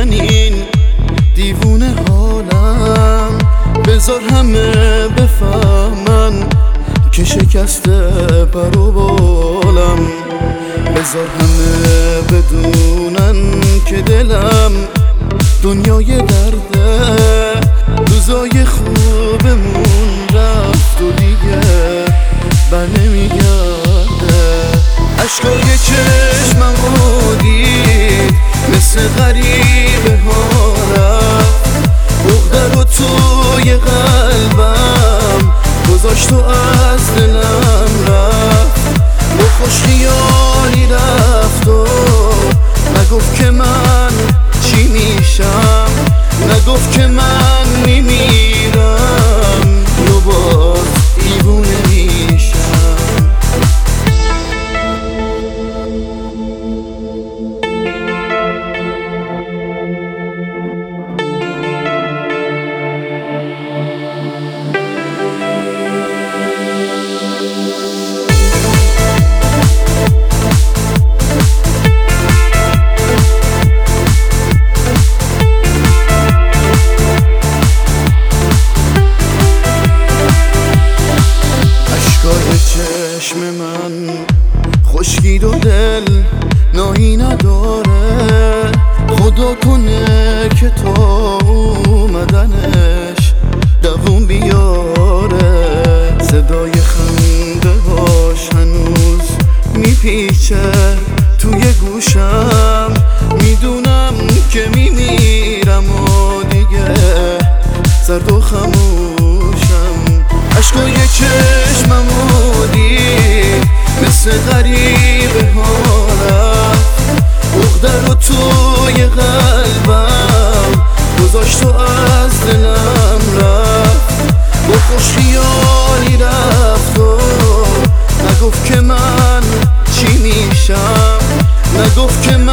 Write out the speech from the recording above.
من این دیوونه حالم، بذار همه بفهمن که شکسته پر و بالم، بذار همه بدونن که دلم دنیای درده، روزای خوبمون رفت و دیگه بر نمیگرده. عشقای چشممو دید مثل غریبه ها رفت، عقده رو توی قلبم گذاشت و از دلم رفت، با خوش خیالی رفت و نگفت که من چی میشم، نگفت که من میمیرم یا باز دیوونه میشم. چشم من خشکید و دل ناهی نداره، خدا کنه که تا اومدنش دووم بیاره. صدای خنده هاش هنوز میپیچه توی گوشم، میدونم که میمیرم و دیگه زرد و خموشم. عشقای چشممو دید مثل غریبه ها رفت، عقده رو توی قلبم گذاشت و از دلم رفت، با خوش خیالی رفت و نگفت که من چی میشم، نگفت که